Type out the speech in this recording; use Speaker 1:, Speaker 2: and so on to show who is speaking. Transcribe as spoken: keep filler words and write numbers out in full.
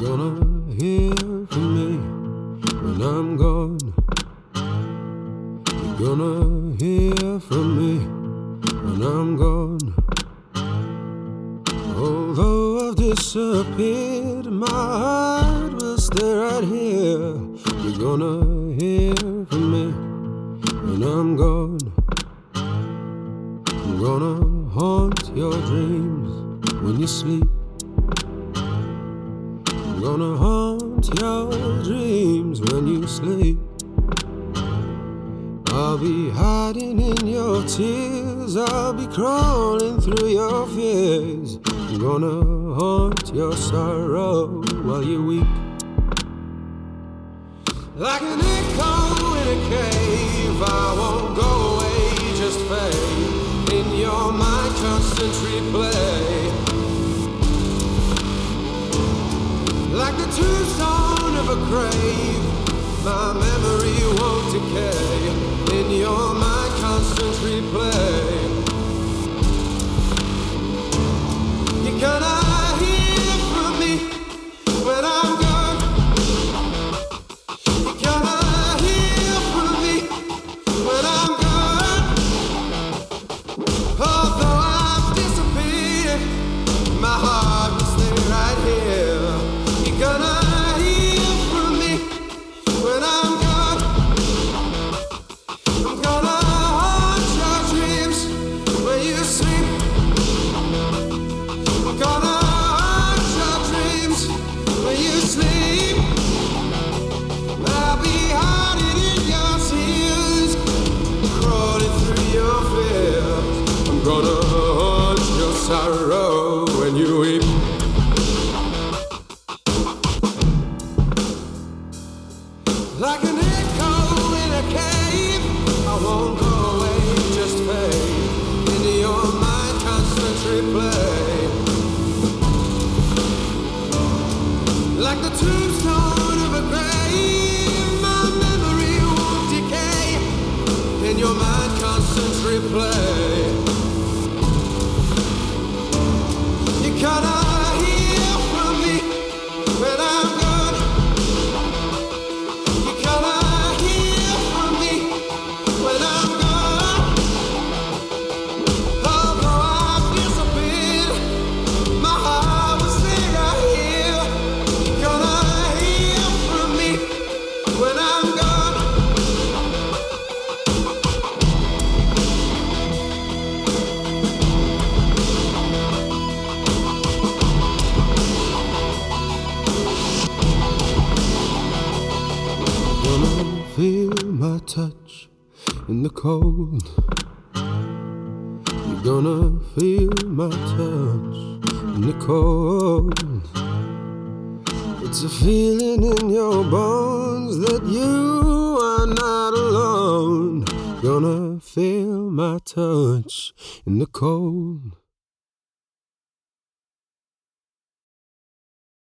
Speaker 1: Gonna hear from me when I'm gone. You're gonna hear from me when I'm gone. Although I've disappeared, my heart will stay right here. You're gonna hear from me when I'm gone. I'm gonna haunt your dreams when you sleep. I'm gonna haunt your dreams when you sleep. I'll be hiding in your tears, I'll be crawling through your fears. I'm gonna haunt your sorrow while you weep. Like an echo in a cave, I won't go away, just fade in your mind, constant replay. Like the tombstone of a grave, my memory won't decay. In your mind, constant replay. You're gonna hear from me when I'm gone. You're gonna hear from me when I'm gone. Although I've disappeared, my heart will stay right here. You're gonna hear from me when I'm gone. I'm gonna haunt your dreams when you sleep. I'm gonna haunt your dreams when you sleep. I'll be hiding in your tears, crawling through your fears. I'm gonna haunt your sorrow when you weep. Like an echo in a cave, I won't go away, just fade into your mind, constant replay. Like the tombstone of a grave, my memory won't decay. In your mind, constant replay. You gotta hear from me when I'm gone. You gotta hear from me when I'm gone. Although I've disappeared, my heart will stay right here. You gotta hear from me when I'm gone. Gonna feel my touch in the cold. You're gonna feel my touch in the cold. It's a feeling in your bones that you are not alone. Gonna feel my touch in the cold.